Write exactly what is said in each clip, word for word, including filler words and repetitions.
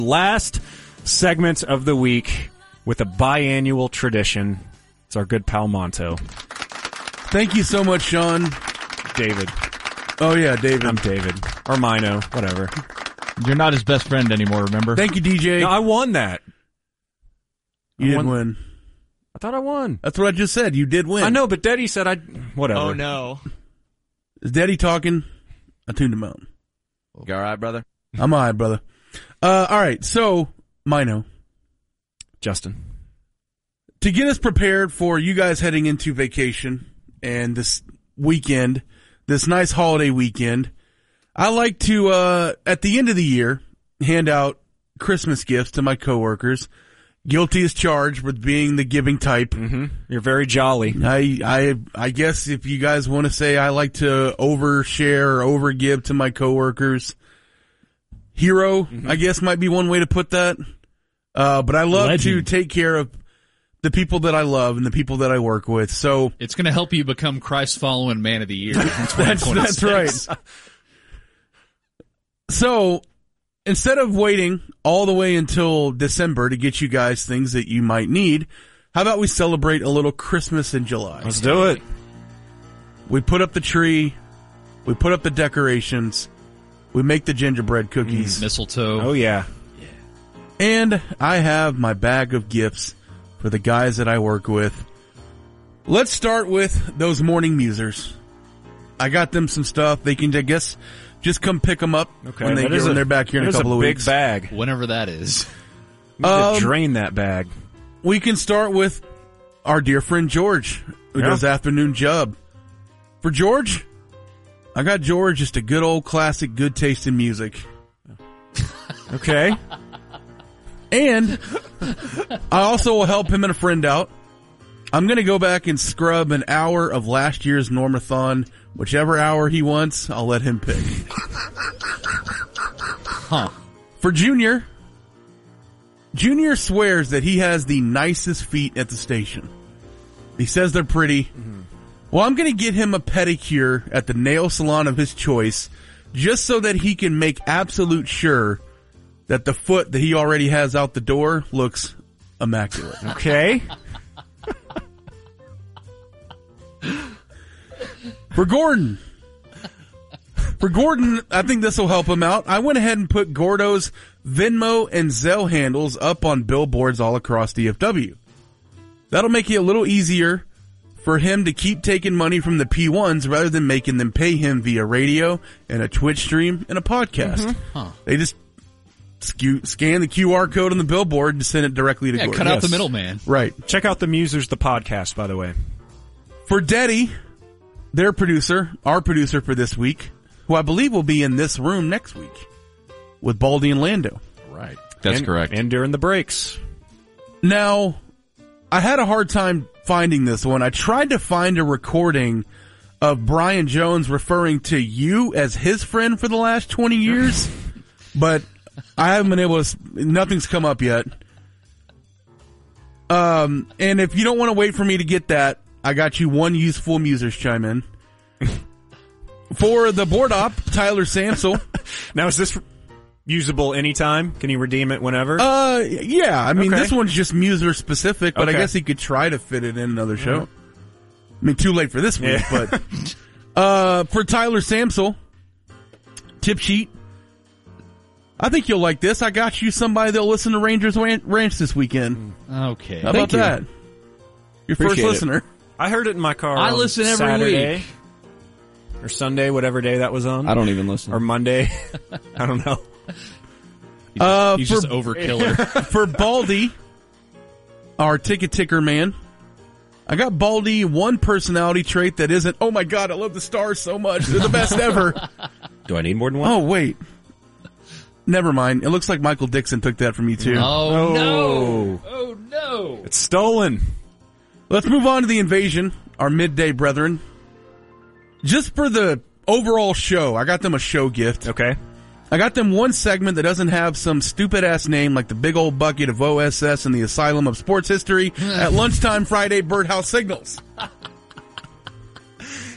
Last segment of the week with a biannual tradition. It's our good pal Monto. Thank you so much, Sean. David. Oh, yeah, David. I'm David. Or Mino, whatever. You're not his best friend anymore, remember? Thank you, D J. No, I won that. You I did won. win. I thought I won. That's what I just said. You did win. I know, but Daddy said I... Whatever. Oh, no. Is Daddy talking? I tuned him out. You all right, brother? I'm all right, brother. Uh, all right, so, Mino. Justin. To get us prepared for you guys heading into vacation and this weekend, this nice holiday weekend, I like to, uh, at the end of the year, hand out Christmas gifts to my coworkers. Guilty as charged with being the giving type. Mm-hmm. You're very jolly. I, I, I guess if you guys want to say I like to overshare or overgive to my coworkers, hero, mm-hmm. I guess might be one way to put that. Uh, but I love Legend. to take care of the people that I love and the people that I work with. So it's going to help you become Christ-following man of the year. that's, that's right. So instead of waiting all the way until December to get you guys things that you might need, how about we celebrate a little Christmas in July? Let's do it. We put up the tree. We put up the decorations. We make the gingerbread cookies. Mm, mistletoe. Oh, yeah. yeah. And I have my bag of gifts for the guys that I work with. Let's start with those morning musers. I got them some stuff. They can, I guess, just come pick them up okay, when they get when they're back here in a couple a of big weeks. Bag. Whenever that is. We need um, to drain that bag. We can start with our dear friend George, who yeah. does Afternoon Jub. For George, I got George just a good old classic, good taste in music. Okay. And I also will help him and a friend out. I'm going to go back and scrub an hour of last year's Normathon. Whichever hour he wants, I'll let him pick. Huh. For Junior, Junior swears that he has the nicest feet at the station. He says they're pretty. Mm-hmm. Well, I'm going to get him a pedicure at the nail salon of his choice just so that he can make absolute sure that the foot that he already has out the door looks immaculate. Okay. For Gordon. For Gordon, I think this will help him out. I went ahead and put Gordo's Venmo and Zelle handles up on billboards all across D F W. That'll make it a little easier for him to keep taking money from the P ones rather than making them pay him via radio and a Twitch stream and a podcast. Mm-hmm. Huh. They just skew, scan the Q R code on the billboard and send it directly to yeah, Gordon. cut out yes. the middleman. Right. Check out the Musers, the podcast, by the way. For Daddy, their producer, our producer for this week, who I believe will be in this room next week with Baldy and Lando. Right. That's and, correct. And during the breaks. Now, I had a hard time finding this one. I tried to find a recording of Brian Jones referring to you as his friend for the last twenty years, but I haven't been able to, nothing's come up yet. Um, and if you don't want to wait for me to get that, I got you one useful Musers chime in. For the board op, Tyler Samsel. Now, is this usable anytime? Can you redeem it whenever? Uh, yeah. I mean, okay. this one's just Muser specific, but okay. I guess he could try to fit it in another show. Mm-hmm. I mean, too late for this week, yeah. but, uh, for Tyler Samsel, tip sheet. I think you'll like this. I got you somebody that'll listen to Rangers Ranch this weekend. Okay. How about Thank you. that? Your Appreciate first it. listener. I heard it in my car. I on listen every Saturday week. Or Sunday, whatever day that was on. I don't even listen. Or Monday. I don't know. He's, Uh, he's for- just overkiller. For Baldy, our ticket ticker man, I got Baldy one personality trait that isn't, oh my god, I love the Stars so much. They're the best ever. Do I need more than one? Oh, wait. Never mind. It looks like Michael Dixon took that from you too. Oh, Oh. no. Oh, no. It's stolen. Let's move on to the invasion, our midday brethren. Just for the overall show, I got them a show gift. Okay. I got them one segment that doesn't have some stupid ass name like the big old bucket of O S S and the Asylum of Sports History at lunchtime Friday Birdhouse Signals.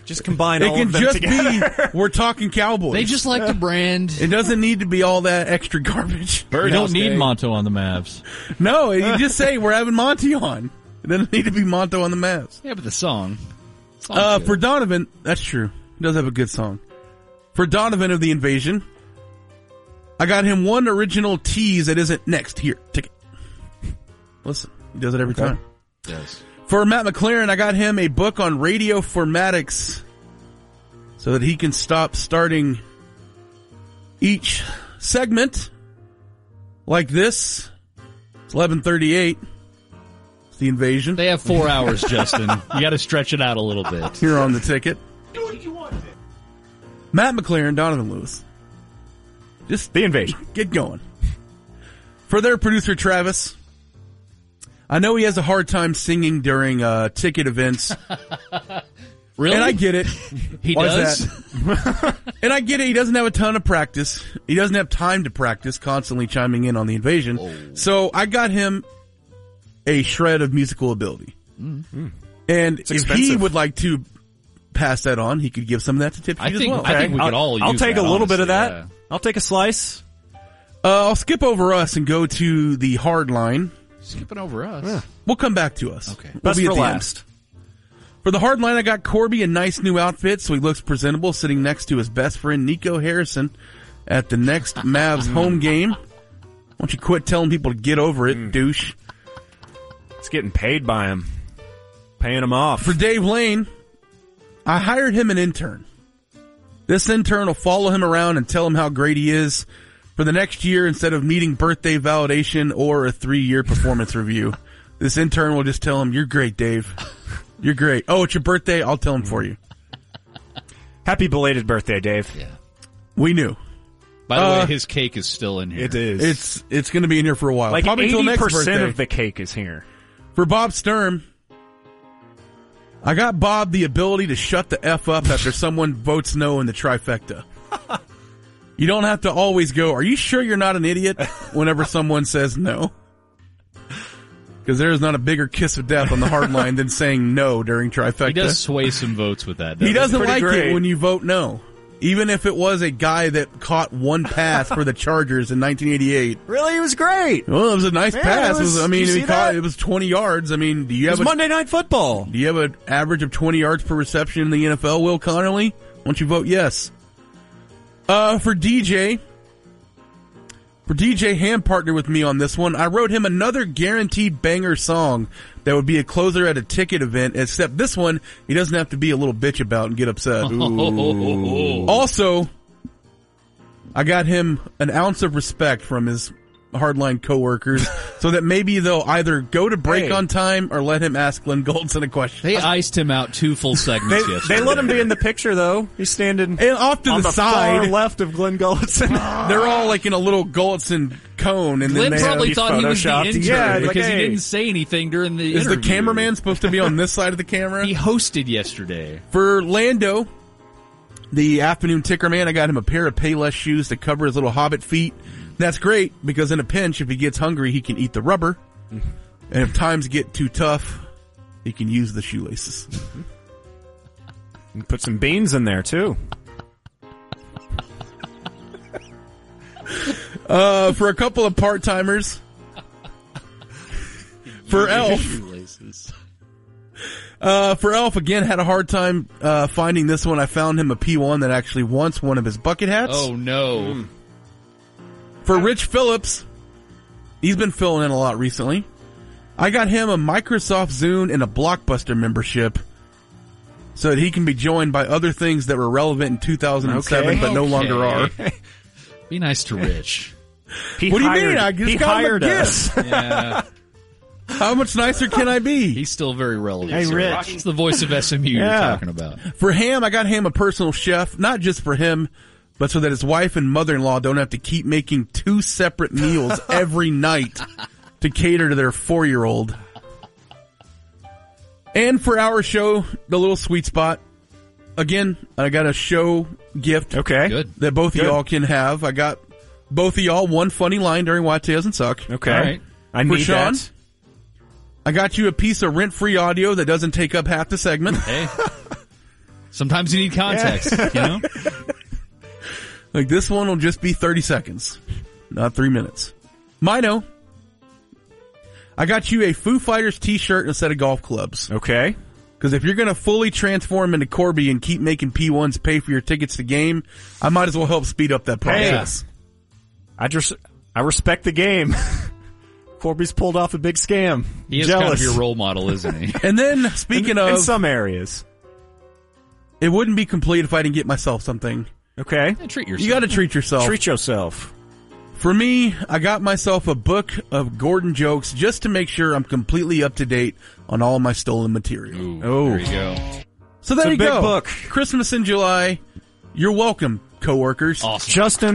Just combine It all can of them just together. be, we're talking Cowboys. They just like the brand. It doesn't need to be all that extra garbage. We don't need Monto on the Mavs. No, you just say we're having Monty on. It doesn't need to be Monto on the Mavs. Yeah, but the song. Song's Uh, good. for Donovan, that's true. He does have a good song. For Donovan of the Invasion, I got him one original tease that isn't next. Here, take it. Listen, he does it every time. Yes. For Matt McLaren, I got him a book on radio formatics so that he can stop starting each segment like this. It's eleven thirty-eight. It's the Invasion. They have four hours, Justin. You got to stretch it out a little bit. Here on the ticket. Matt McLaren, Donovan Lewis. Just The Invasion. get going. For their producer, Travis, I know he has a hard time singing during uh, ticket events, Really? and I get it. he Why does. is that? And I get it. He doesn't have a ton of practice. He doesn't have time to practice, constantly chiming in on the Invasion. Oh. So I got him a shred of musical ability. Mm-hmm. And if he expensive. would like to pass that on, he could give some of that to Tip I Sheet think- as well. I think we could I'll, all I'll use take that, a little bit of that. honestly, I'll take a slice. Uh, I'll skip over us and go to the hard line. Skipping over us. We'll come back to us. Okay. We'll Best be at for the end. last. For the hard line, I got Corby a nice new outfit, so he looks presentable, sitting next to his best friend Nico Harrison at the next Mavs home game. Why don't you quit telling people to get over it, douche? It's getting paid by him. Paying him off. For Dave Lane, I hired him an intern. This intern will follow him around and tell him how great he is for the next year instead of needing birthday validation or a three-year performance review. This intern will just tell him, "You're great, Dave. You're great. Oh, it's your birthday? I'll tell him for you." Happy belated birthday, Dave. Yeah. We knew. By the Uh, way, his cake is still in here. It is. It's it's going to be in here for a while. like Probably till eighty next percent birthday. of the cake is here. For Bob Sturm, I got Bob the ability to shut the F up after someone votes no in the trifecta. You don't have to always go, "Are you sure you're not an idiot?" whenever someone says no. Because there is not a bigger kiss of death on the hard line than saying no during trifecta. He does sway some votes with that. He doesn't pretty like great. it when you vote no. Even if it was a guy that caught one pass for the Chargers in nineteen eighty-eight. Really, it was great. Well, it was a nice Yeah, pass. it was- It was- I mean, you he see caught, that? it was twenty yards. I mean, do you It have was a, Monday Night Football. do you have an average of twenty yards per reception in the N F L, Will Connolly? Why don't you vote yes? Uh, for D J, for D J Ham partnered with me on this one. I wrote him another guaranteed banger song that would be a closer at a ticket event, except this one he doesn't have to be a little bitch about and get upset. Also, I got him an ounce of respect from his hardline coworkers so that maybe they'll either go to break Hey. on time or let him ask Glenn Goldson a question. They iced him out two full They, segments yesterday. they let him be in the picture, though. He's standing And off to on the, the far side, left of Glenn Gulletson. they're all like in a little Goldson cone, and Glenn then they probably have, he thought he was the photoshopped- intern yeah, like, because hey. he didn't say anything during the is the interview. cameraman supposed to be on this side of the camera? He hosted yesterday. For Lando, the afternoon ticker man, I got him a pair of Payless shoes to cover his little hobbit feet. That's great because in a pinch, if he gets hungry, he can eat the rubber. And if times get too tough, he can use the shoelaces. And put some beans in there, too. Uh, for a couple of part-timers, for Elf, uh, for Elf, again, had a hard time uh, finding this one. I found him a P one that actually wants one of his bucket hats. Oh, no. For Rich Phillips, he's been filling in a lot recently. I got him a Microsoft Zune and a Blockbuster membership so that he can be joined by other things that were relevant in two thousand seven Okay. but no longer are. Okay. Be nice to Rich. He What do you hired, mean? I just he got him a hired us. Yeah. How much nicer can I be? He's still very relevant. Hey, sir. Rich. It's the voice of S M U Yeah. you're talking about. For Ham, I got Ham a personal chef, not just for him, but so that his wife and mother-in-law don't have to keep making two separate meals every night to cater to their four-year-old. And for our show, the little sweet spot, again, I got a show gift Okay. Good. that both Good. of y'all can have. I got both of y'all one funny line during Why It Doesn't Suck. Okay. All right. I For need Sean? that. I got you a piece of rent-free audio that doesn't take up half the segment. Hey, Sometimes you need context, you know? Like this one will just be thirty seconds, not three minutes. Mino, I got you a Foo Fighters t-shirt and a set of golf clubs. Okay. Because if you're going to fully transform into Corby and keep making P ones pay for your tickets to game, I might as well help speed up that process. I just, I respect the game. Corby's pulled off a big scam. He is Jealous. kind of your role model, isn't he? And then, speaking in, of, in some areas. it wouldn't be complete if I didn't get myself something. Okay. Yeah, treat yourself. You got to treat yourself. Treat yourself. For me, I got myself a book of Gordon jokes just to make sure I'm completely up to date on all of my stolen material. Ooh, Oh. there you go. So there It's a you big go. book. Christmas in July. You're welcome, coworkers. Awesome. Justin